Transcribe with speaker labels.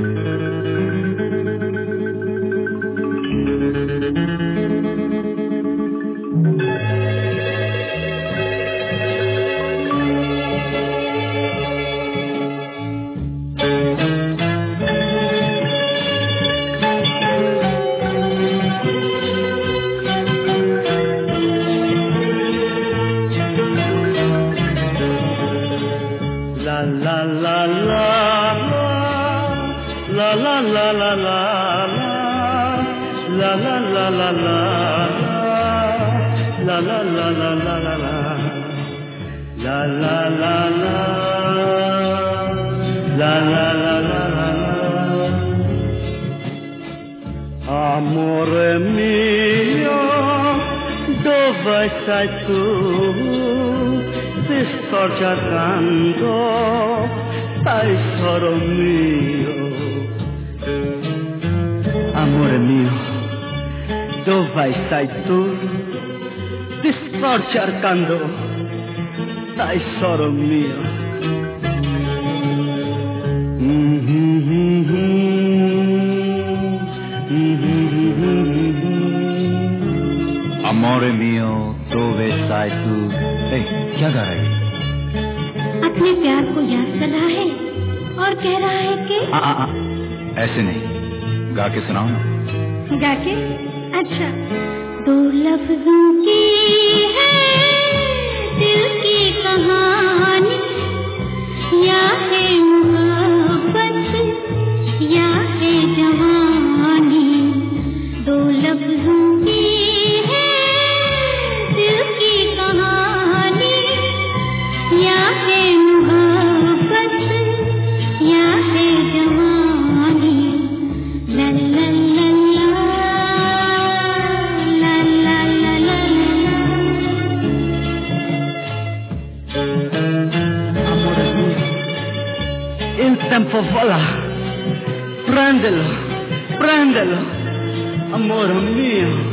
Speaker 1: Amore mio, dove sei tu? Ti sto cercando, tesoro mio. Amore mio, dove sei tu? Ti sto cercando, tesoro mio.
Speaker 2: Amore mio, dove sei tu? क्या गा रही है?
Speaker 3: अपने प्यार को याद कर रहा है और कह रहा है कि
Speaker 2: ऐसे नहीं, गा के सुनाओ ना।
Speaker 3: गा के? अच्छा। दो लफ्जों की है दिल की कहानी, या है मोहब्बत या है जवानी। दो लफ्जों की या है मोहब्बत या है जवानी। ला ला ला ला ला ला ला ला।
Speaker 1: Amore mio, il tempo vola, prendelo, prendelo, amore mio.